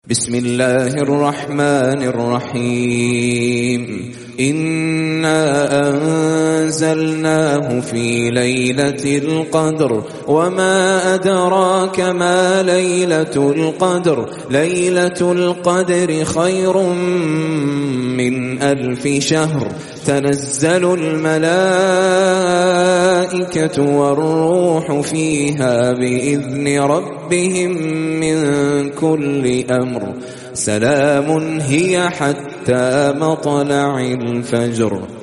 بسم الله الرحمن الرحيم إنا أنزلناه في ليلة القدر وما أدراك ما ليلة القدر ليلة القدر خير من 1000 شهر تنزل الملائكة والروح فيها بإذن ربهم من كل أمر سلام هي حتى مطلع الفجر.